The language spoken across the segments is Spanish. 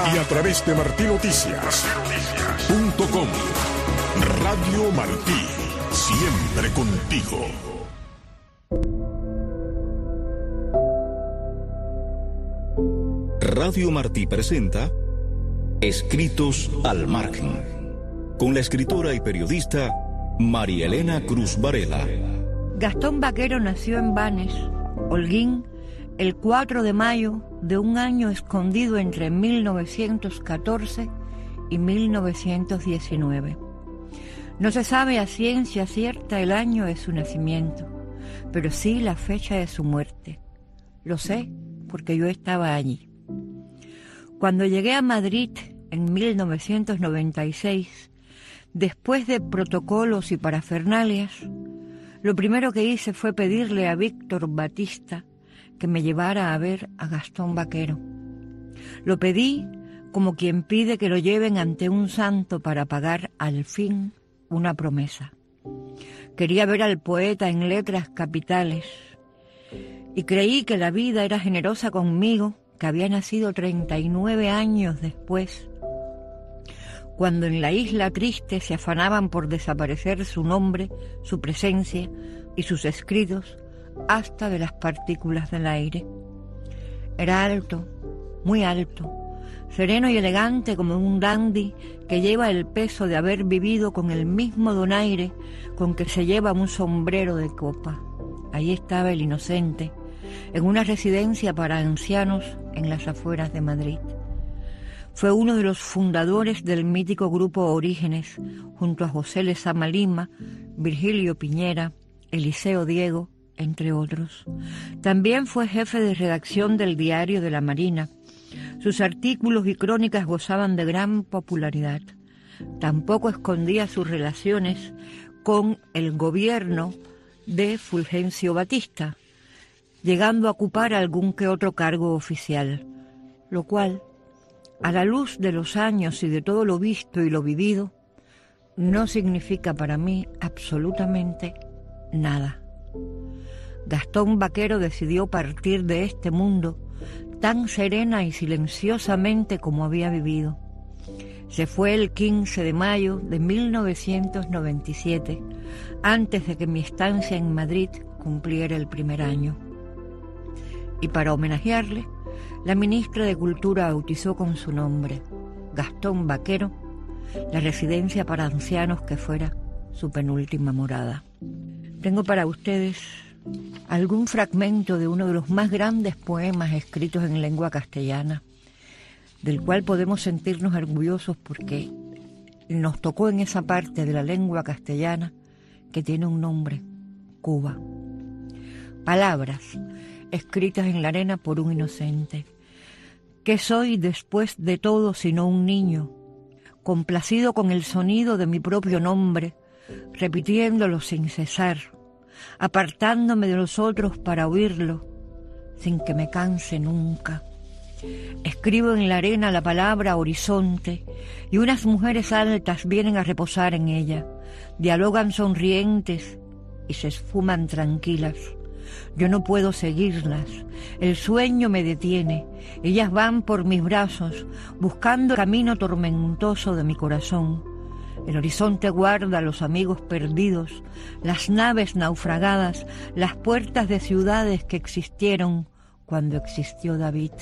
y a través de martinoticias.com. Radio Martí, siempre contigo. Radio Martí presenta Escritos al Margen, con la escritora y periodista María Elena Cruz Varela. Gastón Vaquero nació en Banes, Holguín, el 4 de mayo de un año escondido entre 1914 y 1919. No se sabe a ciencia cierta el año de su nacimiento, pero sí la fecha de su muerte. Lo sé porque yo estaba allí. Cuando llegué a Madrid en 1996, después de protocolos y parafernalias, lo primero que hice fue pedirle a Víctor Batista que me llevara a ver a Gastón Vaquero. Lo pedí como quien pide que lo lleven ante un santo para pagar al fin una promesa. Quería ver al poeta en letras capitales y creí que la vida era generosa conmigo, que había nacido 39 años después, cuando en la isla triste se afanaban por desaparecer su nombre, su presencia y sus escritos hasta de las partículas del aire. Era alto, muy alto, sereno y elegante como un dandy que lleva el peso de haber vivido con el mismo donaire con que se lleva un sombrero de copa. Ahí estaba el inocente, en una residencia para ancianos en las afueras de Madrid. Fue uno de los fundadores del mítico grupo Orígenes, junto a José Lezama Lima, Virgilio Piñera, Eliseo Diego, entre otros. También fue jefe de redacción del Diario de la Marina. Sus artículos y crónicas gozaban de gran popularidad. Tampoco escondía sus relaciones con el gobierno de Fulgencio Batista, llegando a ocupar algún que otro cargo oficial, lo cual, a la luz de los años y de todo lo visto y lo vivido, no significa para mí absolutamente nada. Gastón Vaquero decidió partir de este mundo tan serena y silenciosamente como había vivido. Se fue el 15 de mayo de 1997, antes de que mi estancia en Madrid cumpliera el primer año. Y para homenajearle, la ministra de Cultura bautizó con su nombre, Gastón Vaquero, la residencia para ancianos que fuera su penúltima morada. Tengo para ustedes algún fragmento de uno de los más grandes poemas escritos en lengua castellana, del cual podemos sentirnos orgullosos porque nos tocó en esa parte de la lengua castellana que tiene un nombre, Cuba. Palabras escritas en la arena por un inocente. ¿Qué soy después de todo sino un niño, complacido con el sonido de mi propio nombre, repitiéndolo sin cesar, apartándome de los otros para oírlo, sin que me canse nunca? Escribo en la arena la palabra horizonte y unas mujeres altas vienen a reposar en ella, dialogan sonrientes y se esfuman tranquilas. Yo no puedo seguirlas, el sueño me detiene, ellas van por mis brazos, buscando el camino tormentoso de mi corazón. El horizonte guarda a los amigos perdidos, las naves naufragadas, las puertas de ciudades que existieron cuando existió David.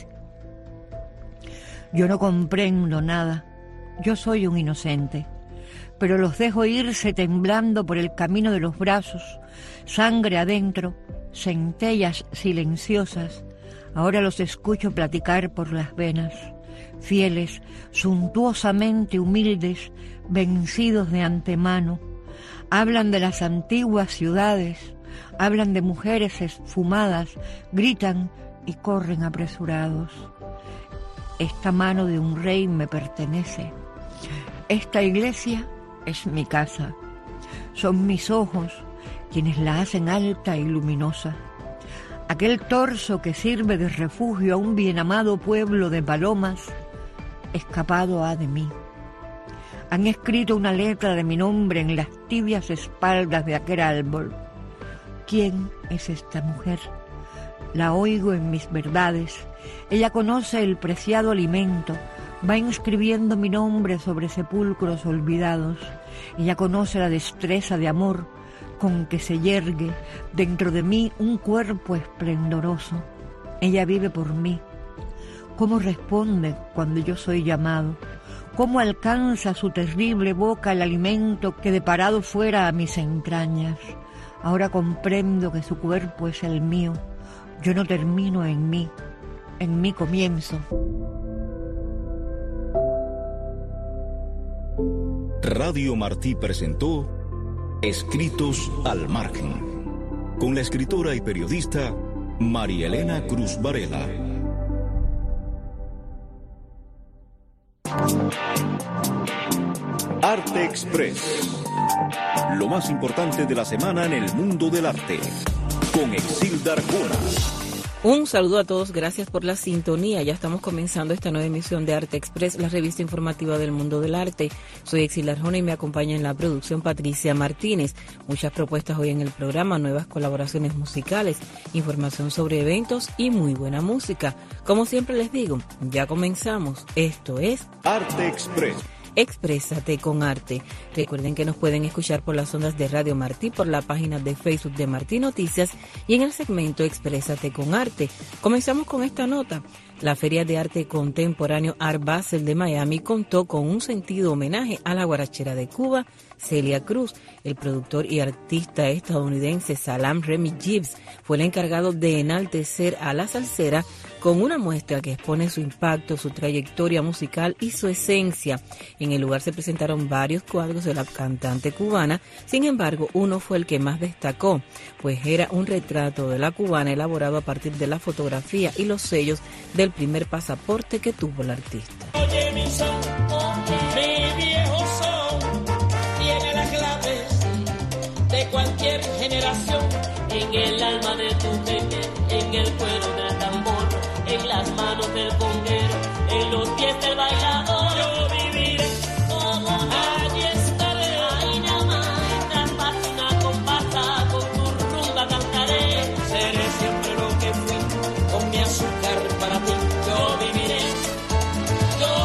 Yo no comprendo nada, yo soy un inocente, pero los dejo irse temblando por el camino de los brazos, sangre adentro, centellas silenciosas. Ahora los escucho platicar por las venas, fieles, suntuosamente humildes, vencidos de antemano. Hablan de las antiguas ciudades, hablan de mujeres esfumadas, gritan y corren apresurados. Esta mano de un rey me pertenece. Esta iglesia es mi casa. Son mis ojos quienes la hacen alta y luminosa. Aquel torso que sirve de refugio a un bien amado pueblo de palomas, escapado ha de mí. Han escrito una letra de mi nombre en las tibias espaldas de aquel árbol. ¿Quién es esta mujer? La oigo en mis verdades. Ella conoce el preciado alimento, Va inscribiendo mi nombre sobre sepulcros olvidados. Ella conoce la destreza de amor con que se yergue dentro de mí un cuerpo esplendoroso. Ella vive por mí. ¿Cómo responde cuando yo soy llamado? ¿Cómo alcanza su terrible boca el alimento que deparado fuera a mis entrañas? Ahora comprendo que su cuerpo es el mío. Yo no termino en mí comienzo. Radio Martí presentó Escritos al Margen, con la escritora y periodista María Elena Cruz Varela. Arte Express, lo más importante de la semana en el mundo del arte, con Exilda Arjona. Un saludo a todos, gracias por la sintonía. Ya estamos comenzando esta nueva emisión de Arte Express, la revista informativa del mundo del arte. Soy Exilda Arjona y me acompaña en la producción Patricia Martínez. Muchas propuestas hoy en el programa, nuevas colaboraciones musicales, información sobre eventos y muy buena música. Como siempre les digo, ya comenzamos. Esto es Arte Express. Exprésate con arte. Recuerden que nos pueden escuchar por las ondas de Radio Martí, por la página de Facebook de Martí Noticias y en el segmento Exprésate con arte. Comenzamos con esta nota. La Feria de Arte Contemporáneo Art Basel de Miami contó con un sentido homenaje a la guarachera de Cuba, Celia Cruz. El productor y artista estadounidense Salam Remy Gibbs fue el encargado de enaltecer a la salsera con una muestra que expone su impacto, su trayectoria musical y su esencia. En el lugar se presentaron varios cuadros de la cantante cubana, sin embargo, uno fue el que más destacó, pues era un retrato de la cubana elaborado a partir de la fotografía y los sellos del primer pasaporte que tuvo la artista. Oye, mi son, mi viejo son, tiene las claves de cualquier generación, en el alma de tu peque, en el cuero del tambor, en las manos del conguero, en los pies del bailador. Yo viviré, allí estaré, ahí nada más, tras página con pasa, con tu rumba cantaré. Seré siempre lo que fui, con mi azúcar para ti. Yo viviré, yo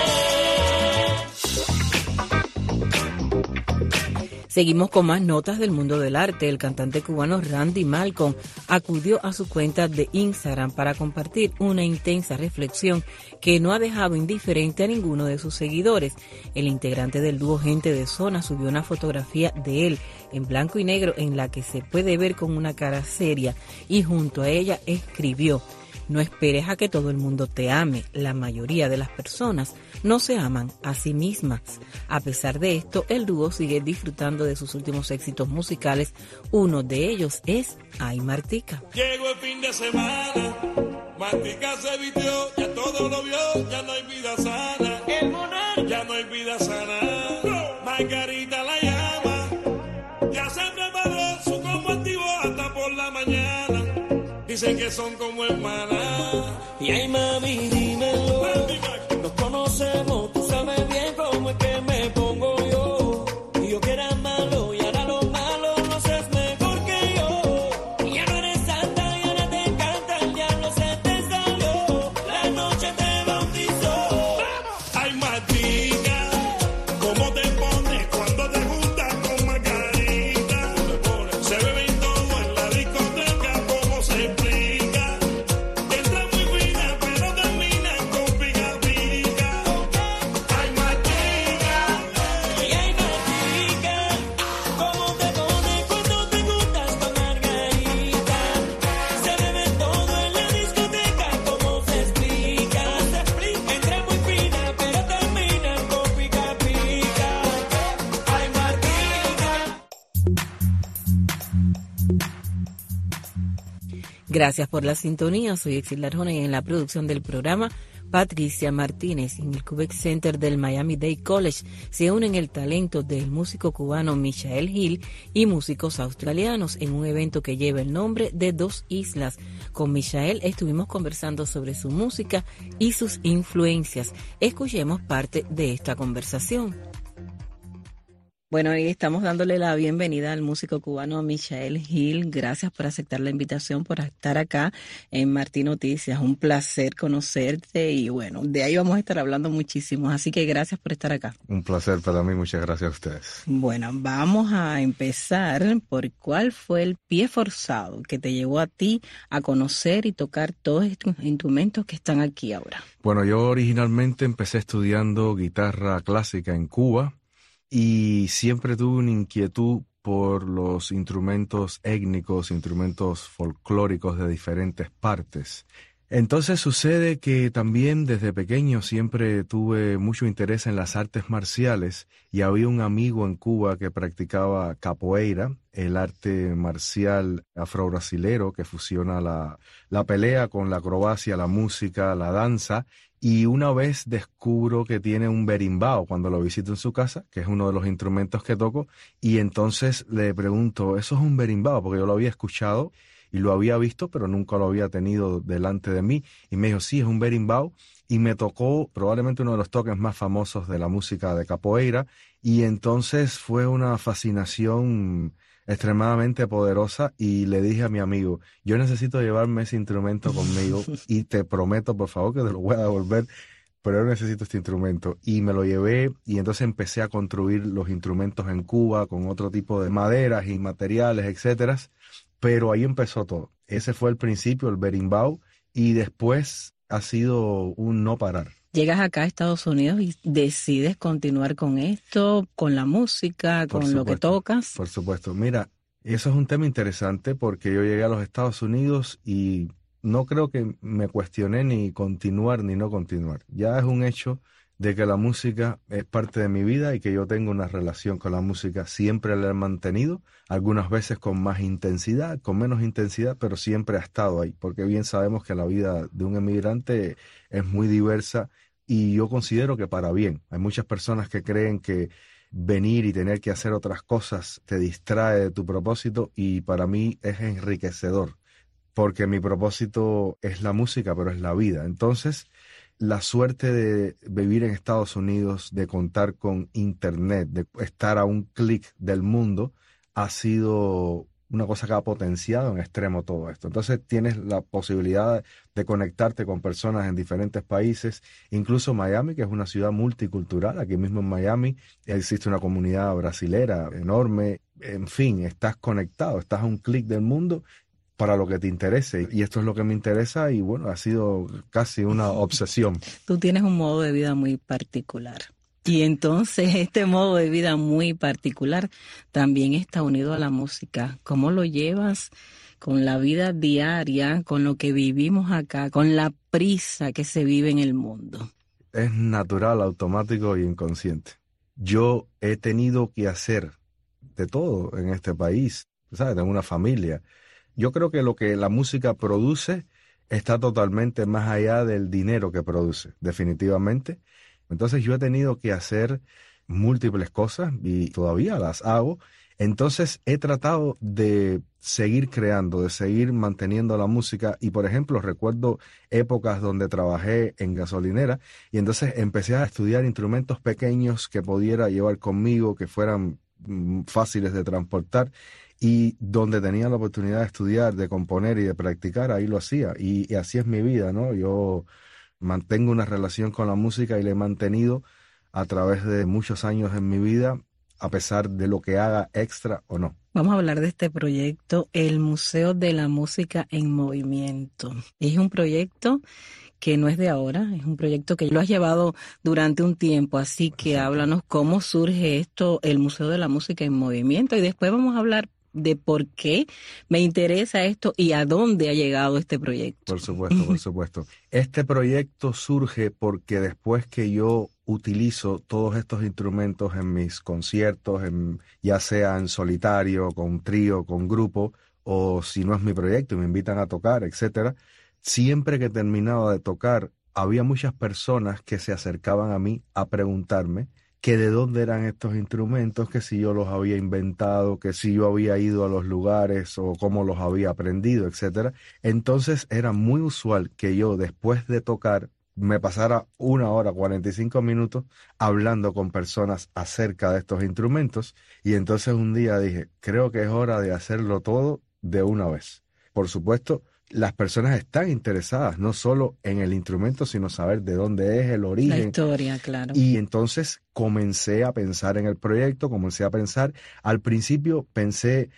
viviré. Seguimos con más notas del mundo del arte. El cantante cubano Randy Malcolm acudió a su cuenta de Instagram para compartir una intensa reflexión que no ha dejado indiferente a ninguno de sus seguidores. El integrante del dúo Gente de Zona subió una fotografía de él en blanco y negro en la que se puede ver con una cara seria y junto a ella escribió: no esperes a que todo el mundo te ame. La mayoría de las personas no se aman a sí mismas. A pesar de esto, el dúo sigue disfrutando de sus últimos éxitos musicales. Uno de ellos es Ay Martica. Llegó el fin de semana, Martica se vistió, ya todo lo vio, ya no hay vida sana. El monarca, ya no hay vida sana. Margarita la llama, ya se preparó su combo activo hasta por la mañana. Dicen que son como hermanas. y ay mami, dímelo, nos conocemos, tú sabes bien cómo es que me pongo yo. Y yo que era malo y ahora lo malo no seas mejor que yo. Y ya no eres santa y ahora te encanta, el diablo se te salió, la noche te bautizó. Ay Martica, ¿cómo te pones cuando te juntas con Margarita? Se beben todo en la discoteca, ¿cómo se explica? Entra muy fina pero terminan con pica pica. Ay Martica, Y ay Martica, ¿cómo te pones cuando te juntas con Margarita? Se bebe todo en la discoteca, ¿cómo se explica? Entra muy fina pero terminan con pica pica. Ay Martica. Gracias por la sintonía. Soy Exilda Arjona y en la producción del programa Patricia Martínez. En el Quebec Center del Miami-Dade College se unen el talento del músico cubano Michael Hill y músicos australianos en un evento que lleva el nombre de Dos Islas. Con Michael estuvimos conversando sobre su música y sus influencias. Escuchemos parte de esta conversación. Bueno, y estamos dándole la bienvenida al músico cubano Michael Gil. Gracias por aceptar la invitación, por estar acá en Martí Noticias. Un placer conocerte y bueno, de ahí vamos a estar hablando muchísimo. Así que gracias por estar acá. Un placer para mí, muchas gracias a ustedes. Bueno, vamos a empezar por cuál fue el pie forzado que te llevó a ti a conocer y tocar todos estos instrumentos que están aquí ahora. Bueno, yo originalmente empecé estudiando guitarra clásica en Cuba y siempre tuve una inquietud por los instrumentos étnicos, instrumentos folclóricos de diferentes partes. Entonces sucede que también desde pequeño siempre tuve mucho interés en las artes marciales y había un amigo en Cuba que practicaba capoeira, el arte marcial afro-brasilero que fusiona la pelea con la acrobacia, la música, la danza. Y una vez descubro que tiene un berimbau cuando lo visito en su casa, que es uno de los instrumentos que toco, y entonces le pregunto, ¿eso es un berimbau? Porque yo lo había escuchado y lo había visto, pero nunca lo había tenido delante de mí. Y me dijo, sí, es un berimbau. Y me tocó probablemente uno de los toques más famosos de la música de capoeira. Y entonces fue una fascinación extremadamente poderosa y le dije a mi amigo, yo necesito llevarme ese instrumento conmigo y te prometo, por favor, que te lo voy a devolver, pero yo necesito este instrumento. Y me lo llevé y entonces empecé a construir los instrumentos en Cuba con otro tipo de maderas y materiales, etcétera. Pero ahí empezó todo. Ese fue el principio, el berimbau, y después ha sido un no parar. Llegas acá a Estados Unidos y decides continuar con esto, con la música, con lo que tocas. Por supuesto. Mira, eso es un tema interesante porque yo llegué a los Estados Unidos y no creo que me cuestioné ni continuar ni no continuar. Ya es un hecho de que la música es parte de mi vida y que yo tengo una relación con la música. Siempre la he mantenido, algunas veces con más intensidad, con menos intensidad, pero siempre ha estado ahí, porque bien sabemos que la vida de un emigrante es muy diversa y yo considero que para bien. Hay muchas personas que creen que venir y tener que hacer otras cosas te distrae de tu propósito y para mí es enriquecedor, porque mi propósito es la música, pero es la vida. Entonces, la suerte de vivir en Estados Unidos, de contar con internet, de estar a un clic del mundo, ha sido una cosa que ha potenciado en extremo todo esto. Entonces tienes la posibilidad de conectarte con personas en diferentes países, incluso Miami, que es una ciudad multicultural. Aquí mismo en Miami existe una comunidad brasilera enorme. En fin, estás conectado, estás a un clic del mundo para lo que te interese. Y esto es lo que me interesa y bueno, ha sido casi una obsesión. Tú tienes un modo de vida muy particular. Y entonces este modo de vida muy particular también está unido a la música. ¿Cómo lo llevas con la vida diaria, con lo que vivimos acá, con la prisa que se vive en el mundo? Es natural, automático y inconsciente. Yo he tenido que hacer de todo en este país, ¿sabes? Tengo una familia. Yo creo que lo que la música produce está totalmente más allá del dinero que produce, definitivamente. Entonces yo he tenido que hacer múltiples cosas y todavía las hago. Entonces he tratado de seguir creando, de seguir manteniendo la música y, por ejemplo, recuerdo épocas donde trabajé en gasolinera y entonces empecé a estudiar instrumentos pequeños que pudiera llevar conmigo, que fueran fáciles de transportar. Y donde tenía la oportunidad de estudiar, de componer y de practicar, ahí lo hacía. Y así es mi vida, ¿no? Yo mantengo una relación con la música y la he mantenido a través de muchos años en mi vida, a pesar de lo que haga extra o no. Vamos a hablar de este proyecto, el Museo de la Música en Movimiento. Es un proyecto que no es de ahora, es un proyecto que lo has llevado durante un tiempo, así que háblanos cómo surge esto, el Museo de la Música en Movimiento, y después vamos a hablar de por qué me interesa esto y a dónde ha llegado este proyecto. Por supuesto, por supuesto. Este proyecto surge porque después que yo utilizo todos estos instrumentos en mis conciertos, ya sea en solitario, con trío, con grupo, o si no es mi proyecto y me invitan a tocar, etcétera, siempre que terminaba de tocar, había muchas personas que se acercaban a mí a preguntarme que de dónde eran estos instrumentos, que si yo los había inventado, que si yo había ido a los lugares o cómo los había aprendido, etcétera. Entonces era muy usual que yo, después de tocar, me pasara 1 hora, 45 minutos hablando con personas acerca de estos instrumentos. Y entonces un día dije, creo que es hora de hacerlo todo de una vez. Por supuesto, las personas están interesadas no solo en el instrumento, sino saber de dónde es el origen. La historia, claro. Y entonces comencé a pensar en el proyecto, al principio pensé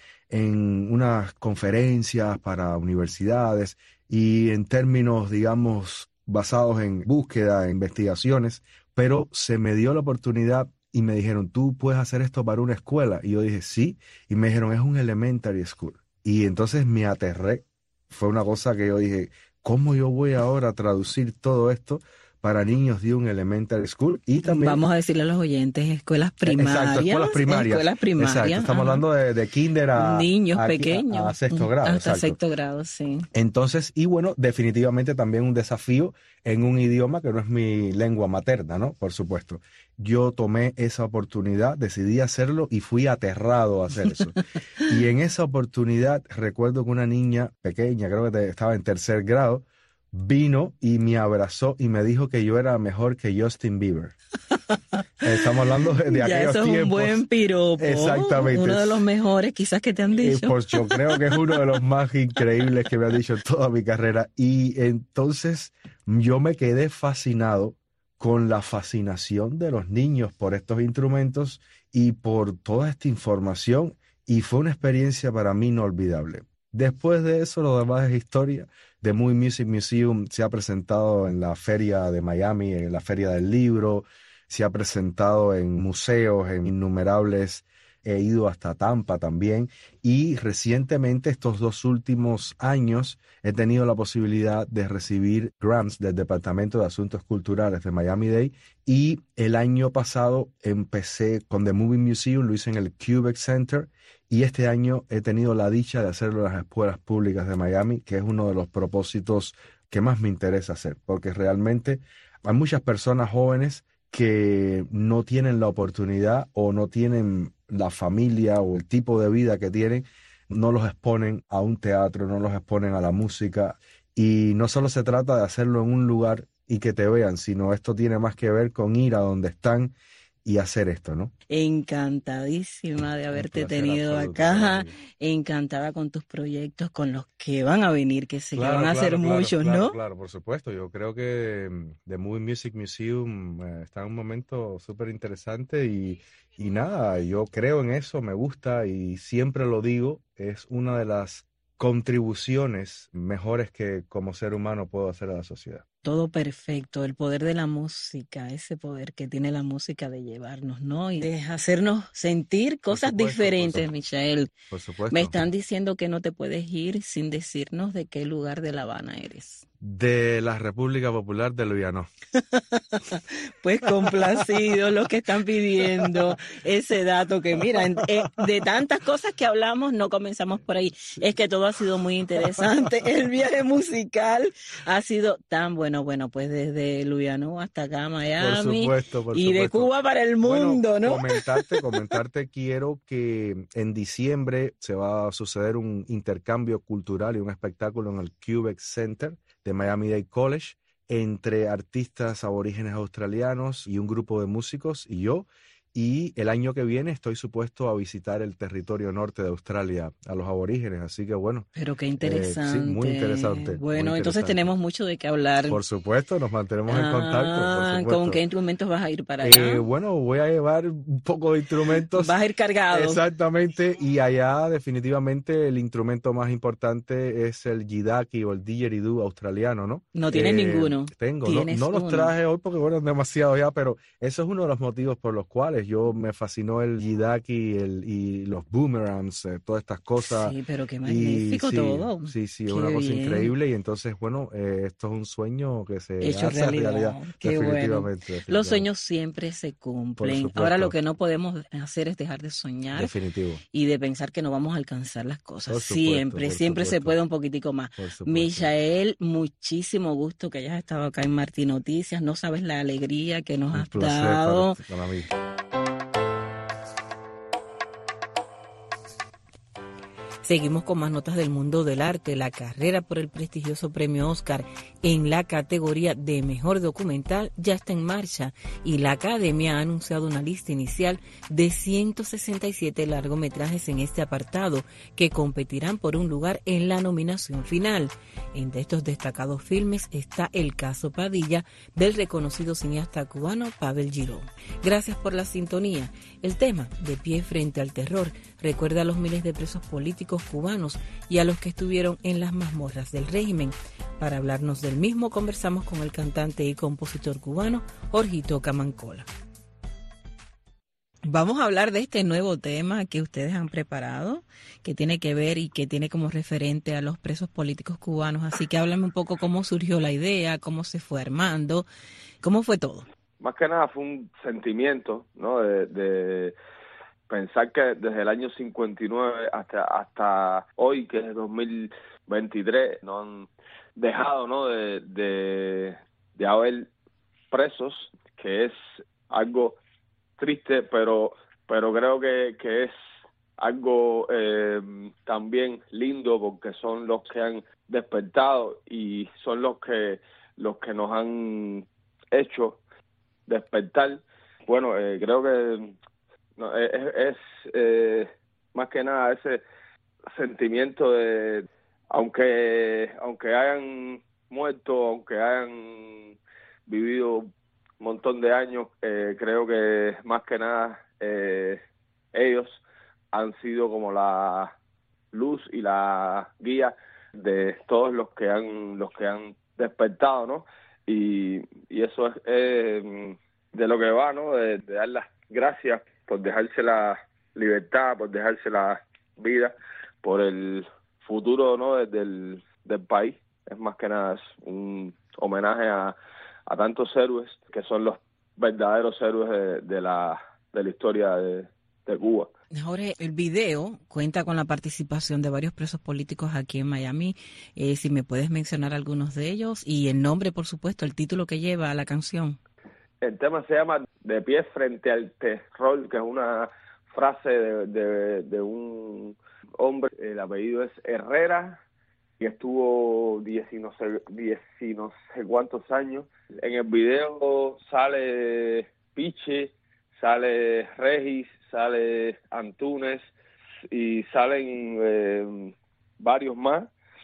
en unas conferencias para universidades y en términos, digamos, basados en búsqueda, en investigaciones, pero se me dio la oportunidad y me dijeron, ¿tú puedes hacer esto para una escuela? Y yo dije, sí, y me dijeron, es un elementary school. Y entonces me aterré. Fue una cosa que yo dije, ¿cómo yo voy ahora a traducir todo esto para niños de un elementary school? Y también, vamos a decirle a los oyentes, escuelas primarias. Exacto, escuelas primarias. Exacto, estamos hablando de kinder a niños pequeños. A sexto grado. Hasta exacto. sexto grado, sí. Entonces, y bueno, definitivamente también un desafío en un idioma que no es mi lengua materna, ¿no? Por supuesto. Yo tomé esa oportunidad, decidí hacerlo y fui aterrado a hacer eso. Y en esa oportunidad recuerdo que una niña pequeña, creo que estaba en 3er grado, vino y me abrazó y me dijo que yo era mejor que Justin Bieber. Estamos hablando de aquellos tiempos. Ya eso es un buen piropo. Exactamente. Uno de los mejores quizás que te han dicho. Pues yo creo que es uno de los más increíbles que me han dicho en toda mi carrera. Y entonces yo me quedé fascinado con la fascinación de los niños por estos instrumentos y por toda esta información. Y fue una experiencia para mí inolvidable. Después de eso, lo demás es historia. The Movie Music Museum se ha presentado en la Feria de Miami, en la Feria del Libro, se ha presentado en museos, en innumerables, he ido hasta Tampa también, y recientemente, estos 2 últimos años, he tenido la posibilidad de recibir grants del Departamento de Asuntos Culturales de Miami-Dade, y el año pasado empecé con The Movie Museum, lo hice en el Kubeck Center, y este año he tenido la dicha de hacerlo en las escuelas públicas de Miami, que es uno de los propósitos que más me interesa hacer, porque realmente hay muchas personas jóvenes que no tienen la oportunidad o no tienen la familia o el tipo de vida que tienen, no los exponen a un teatro, no los exponen a la música, y no solo se trata de hacerlo en un lugar y que te vean, sino esto tiene más que ver con ir a donde están y hacer esto, ¿no? Encantadísima de haberte tenido acá, encantada con tus proyectos, con los que van a venir, que sé que van a ser muchos, ¿no? Claro, por supuesto. Yo creo que The Movie Music Museum está en un momento súper interesante y nada, yo creo en eso, me gusta y siempre lo digo, es una de las contribuciones mejores que como ser humano puedo hacer a la sociedad. Todo perfecto, el poder de la música, ese poder que tiene la música de llevarnos, ¿no? Y de hacernos sentir cosas diferentes, Michael. Por supuesto. Me están diciendo que no te puedes ir sin decirnos de qué lugar de La Habana eres. De la República Popular de Luyanó. Pues complacido los que están pidiendo ese dato que mira, de tantas cosas que hablamos no comenzamos por ahí. Es que todo ha sido muy interesante. El viaje musical ha sido tan bueno, pues desde Luyanó hasta acá Miami. Por supuesto. Y de Cuba para el mundo, ¿no? Comentarte quiero que en diciembre se va a suceder un intercambio cultural y un espectáculo en el Kubeck Center de Miami-Dade College entre artistas aborígenes australianos y un grupo de músicos y yo. Y el año que viene estoy supuesto a visitar el territorio norte de Australia, a los aborígenes, así que bueno. Pero qué interesante. Sí, muy interesante. Bueno, entonces tenemos mucho de qué hablar. Por supuesto, nos mantenemos en contacto. Por supuesto. ¿Con qué instrumentos vas a ir para allá? Bueno, voy a llevar un poco de instrumentos. Vas a ir cargado. Exactamente, y allá definitivamente el instrumento más importante es el jidaki o el didgeridoo australiano, ¿no? No tienes ninguno. Tengo, no los traje hoy porque bueno, es demasiado ya, pero eso es uno de los motivos por los cuales yo me fascinó el jidaki y los boomerangs, todas estas cosas. Sí, pero qué magnífico todo. Sí, es una cosa increíble y entonces, bueno, esto es un sueño que se hecho hace realidad. Qué definitivamente. Los sueños siempre se cumplen. Ahora lo que no podemos hacer es dejar de soñar. Definitivo. Y de pensar que no vamos a alcanzar las cosas. Por supuesto, Siempre se puede un poquitico más. Michael, muchísimo gusto que hayas estado acá en Martí Noticias. No sabes la alegría que nos has dado. Para mí. Seguimos con más notas del mundo del arte. La carrera por el prestigioso premio Oscar en la categoría de mejor documental ya está en marcha y la Academia ha anunciado una lista inicial de 167 largometrajes en este apartado que competirán por un lugar en la nominación final. Entre estos destacados filmes está El caso Padilla del reconocido cineasta cubano Pavel Girón. Gracias por la sintonía. El tema, De pie frente al terror, recuerda a los miles de presos políticos cubanos y a los que estuvieron en las mazmorras del régimen. Para hablarnos del mismo, conversamos con el cantante y compositor cubano Jorgito Camancola. Vamos a hablar de este nuevo tema que ustedes han preparado, que tiene que ver y que tiene como referente a los presos políticos cubanos. Así que háblame un poco cómo surgió la idea, cómo se fue armando, cómo fue todo. Más que nada fue un sentimiento, ¿no? De pensar que desde el año 59 hasta hoy, que es 2023, no han dejado, ¿no? de haber presos, que es algo triste, pero creo que es algo también lindo, porque son los que han despertado y son los que nos han hecho despertar. Bueno, creo que no, es más que nada ese sentimiento de aunque hayan muerto, aunque hayan vivido un montón de años, creo que más que nada ellos han sido como la luz y la guía de todos los que han despertado, ¿no? Y eso es de lo que va, ¿no? De dar las gracias por dejarse la libertad, por dejarse la vida, por el futuro, ¿no? del país. Es más que nada un homenaje a tantos héroes que son los verdaderos héroes de la historia de Cuba. Jorge, el video cuenta con la participación de varios presos políticos aquí en Miami. Si me puedes mencionar algunos de ellos y el nombre, por supuesto, el título que lleva a la canción. El tema se llama De pie frente al terror, que es una frase de un hombre. El apellido es Herrera y estuvo 10 y no sé cuántos años. En el video sale Piche, sale Regis, sale Antunes y salen varios más.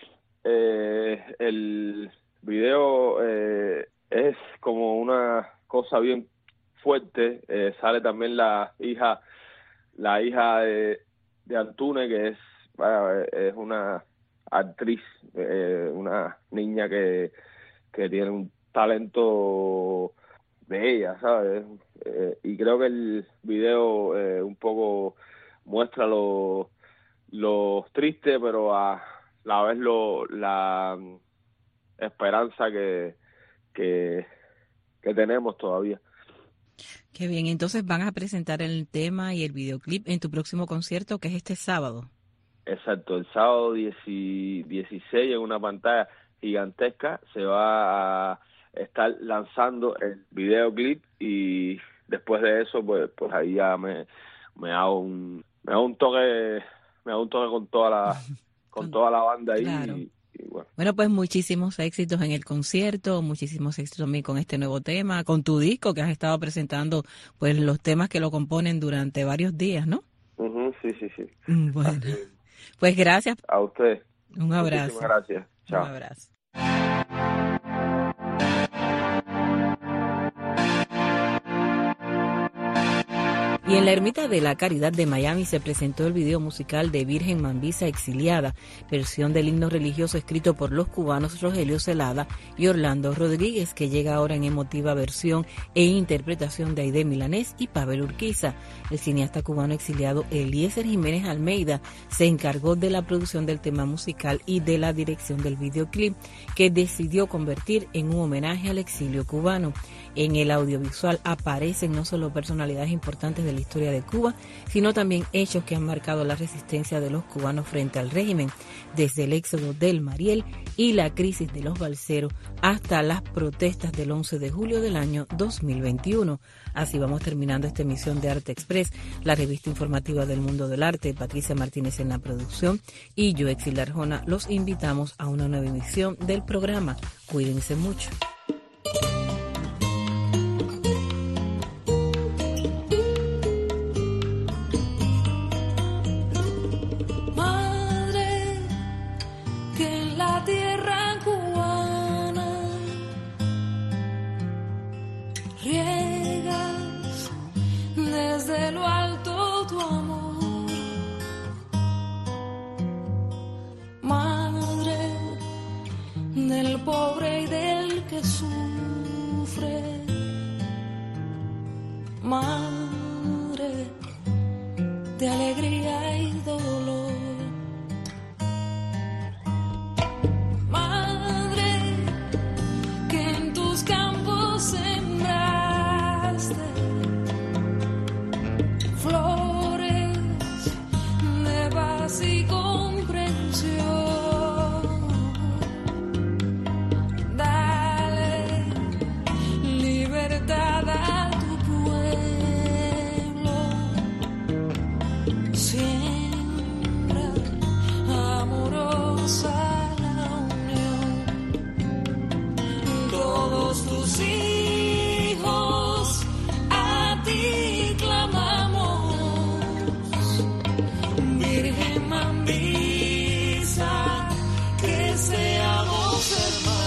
El video es como una cosa bien fuerte. Sale también la hija de Antunes, que es una actriz, una niña que tiene un talento de ella, ¿sabes? Y creo que el video un poco muestra lo triste, pero a la vez la esperanza que tenemos todavía. Qué bien, entonces van a presentar el tema y el videoclip en tu próximo concierto, que es este sábado. Exacto, el sábado 16 en una pantalla gigantesca se va a estar lanzando el videoclip y después de eso pues ahí ya me hago un toque con toda la banda ahí. Claro. Y bueno, pues muchísimos éxitos en el concierto, muchísimos éxitos también con este nuevo tema, con tu disco que has estado presentando, pues los temas que lo componen durante varios días, ¿no? Sí. Bueno, pues gracias. A usted. Un abrazo. Muchísimas gracias. Chao. Un abrazo. Y en la Ermita de la Caridad de Miami se presentó el video musical de Virgen Mambisa Exiliada, versión del himno religioso escrito por los cubanos Rogelio Celada y Orlando Rodríguez, que llega ahora en emotiva versión e interpretación de Aide Milanés y Pavel Urquiza. El cineasta cubano exiliado Eliezer Jiménez Almeida se encargó de la producción del tema musical y de la dirección del videoclip, que decidió convertir en un homenaje al exilio cubano. En el audiovisual aparecen no solo personalidades importantes de la historia de Cuba, sino también hechos que han marcado la resistencia de los cubanos frente al régimen, desde el éxodo del Mariel y la crisis de los balseros hasta las protestas del 11 de julio del año 2021. Así vamos terminando esta emisión de Arte Express, la revista informativa del mundo del arte. Patricia Martínez en la producción y yo, Exilda Arjona, los invitamos a una nueva emisión del programa. Cuídense mucho. Pobre y del que sufre, madre de alegría y dolor, madre que en tus campos sembraste flores de paz y comprensión. A tu pueblo, siembra amorosa la unión. Todos tus hijos a ti clamamos, Virgen Mambisa, que seamos hermanos.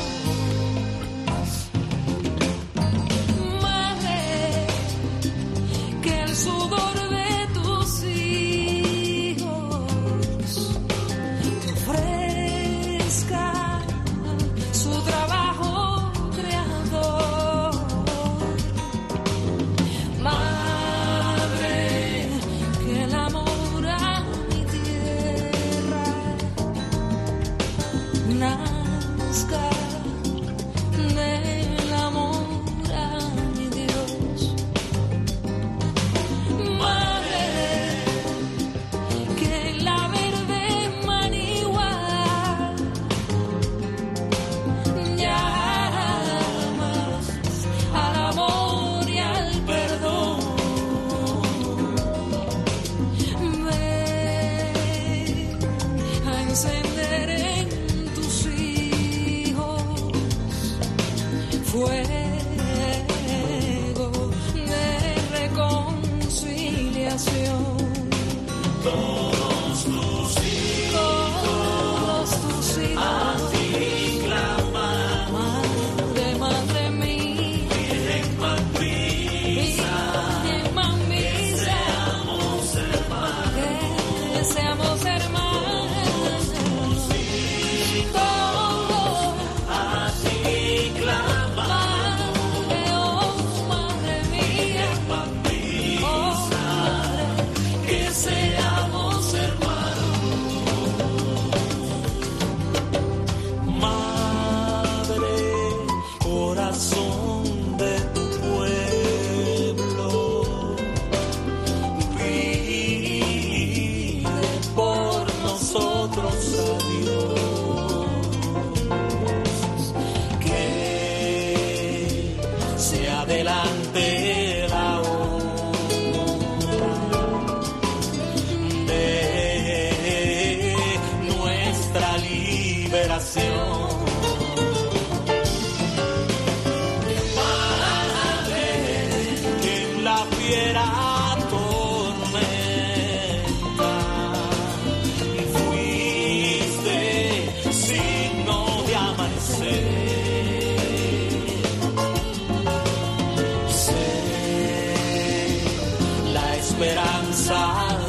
Sudor de tus hijos te ofrezca su trabajo creador. Madre, que el amor a mi tierra nazca del amor a mi Dios. Encender en tus hijos fuego de reconciliación. Todos tus hijos a ti claman. Madre, madre mía, Virgen Mambisa, Virgen Mambisa, que seamos hermanos. Adelante la hora de nuestra liberación. Madre, que en la fiera tormenta fuiste signo de amanecer. Esperanza